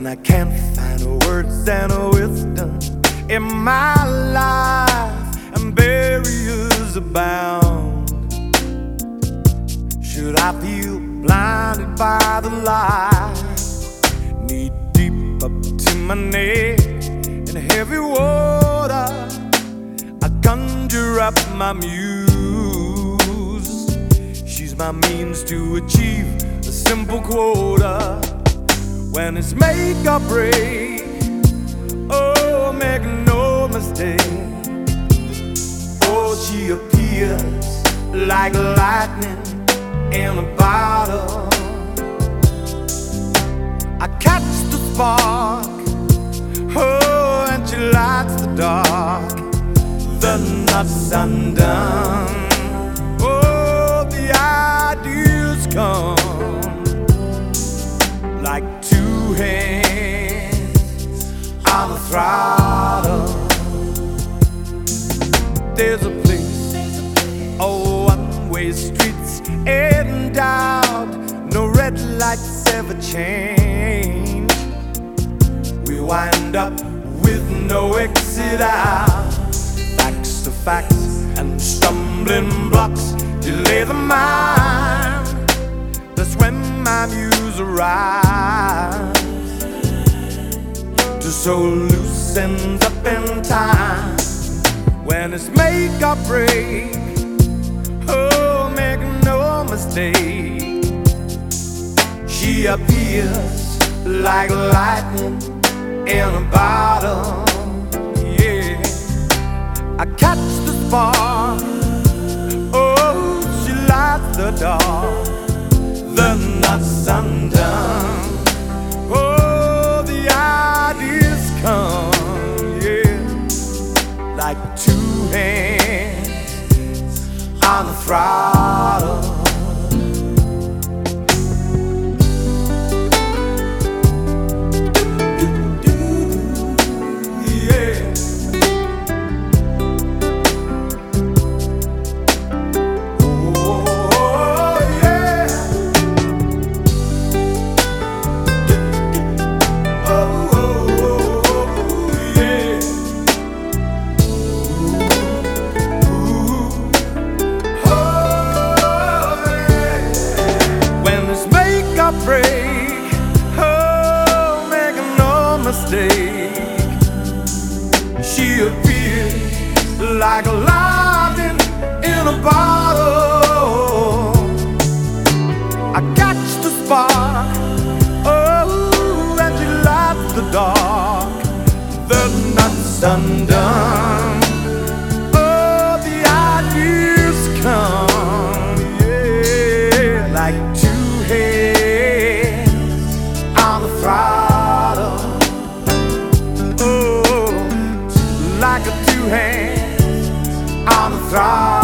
I can't find words and wisdom in my life, and barriers abound. Should I feel blinded by the light, knee deep up to my neck in heavy water, I conjure up my muse. She's my means to achieve a simple quota. When it's make or break, oh, make no mistake. Oh, she appears like lightning in a bottle. I catch the spark, oh, and she lights the dark. The knot's undone, oh, the ideas come like two hands on the throttle. There's a place, oh, one-way streets end out, no red lights ever change. We wind up with no exit out. Facts to facts and stumbling blocks delay the mind. That's when my muse arrives to sew loose ends up in time. When it's make or break, oh, make no mistake. She appears like lightning in a bottle. Yeah, I catch the spark, oh, she lights the dark. The knot's undone, oh, the ideas come, yeah, like two hands on the throttle. Break, oh, make no mistake. She appears like a lightning in a bottle. I catch the spark, oh, and she lights the dark. The knot's undone, oh, the ideas come, yeah, like two hands on the throttle, oh, like a two hands on the throttle.